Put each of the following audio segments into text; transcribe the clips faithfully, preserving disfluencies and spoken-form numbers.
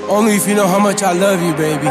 Only if you know how much I love you, baby.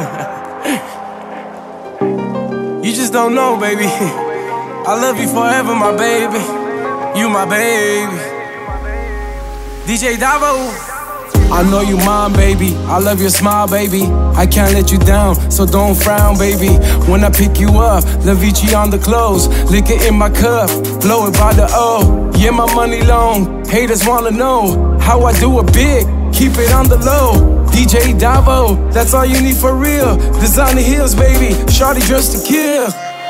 You just don't know, baby. I love you forever, my baby. You my baby. D J Davo. I know you mine, baby. I love your smile, baby. I can't let you down, so don't frown, baby. When I pick you up, La Vici on the clothes, liquor in my cup, blow it by the O. Yeah, my money long. Haters wanna know how I do it big. Keep it on the low. D J Davo, that's all you need for real. Designer heels, baby. Shawty dressed to kill.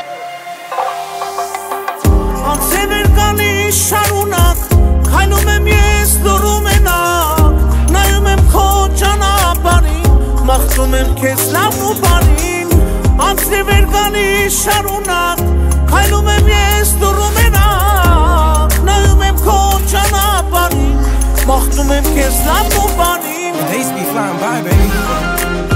Մաղթում եմ քեզ լավն ու բանին Անցրի վեր գանի շարունակ Քայլում եմ ես դուրու մենակ Նայում եմ քո ճանապարհին Մաղթում եմ քեզ լավն ու բանին Days be flying by, baby.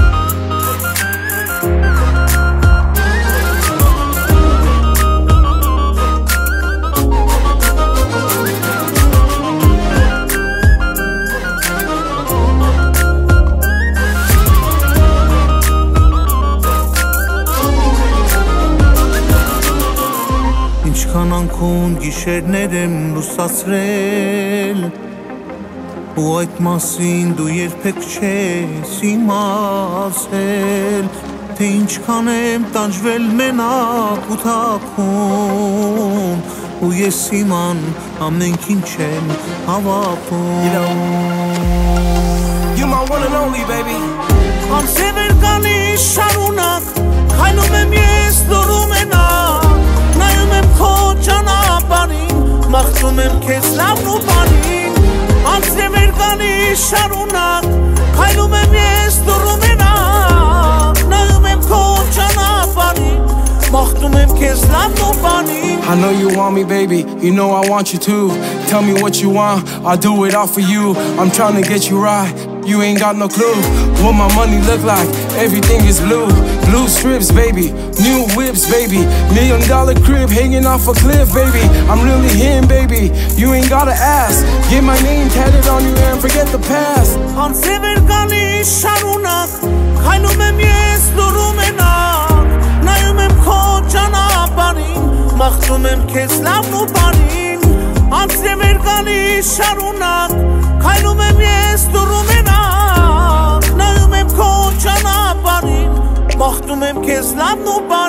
Ինչքան անքուն գիշերներ եմ լուսացրել Ու այդ մասին դու երբեք չես իմացել Թե ինչքան եմ տանջվել մենակ ու թաքուն Ու ես իման ամենք ինչ եմ հավաքում You my one and only, baby. Անցև էր գանի շարունակ Քայլում եմ ես դուրու մենակ Նայում եմ քո ճանապարհին Մաղթում եմ քեզ լավն ու բանին Անցրև էր գանի շարունակ Քայլում եմ ես դուրու մենակ Նայում եմ քո ճանապարհին Մաղթում եմ քեզ լավն ու բանին I know you want me, baby. You know I want you too. Tell me what you want, I'll do it all for you. I'm trying to get you right. You ain't got no clue what my money look like. Everything is blue, blue strips, baby. New whips, baby. Million dollar crib hanging off a cliff, baby. I'm really him, baby. You ain't gotta ask. Get my name tatted on you and forget the past. Անցև էր գանի շարունակ Քայլում եմ ես դուրու մենակ Նայում եմ քո ճանապարհին Մաղթում եմ քեզ լավն ու բանին Անցև էր գանի շարունակ Քայլում եմ ես դուրու մենակ Նայում եմ քո ճանապարհին Մաղթում եմ քեզ լավն ու բանին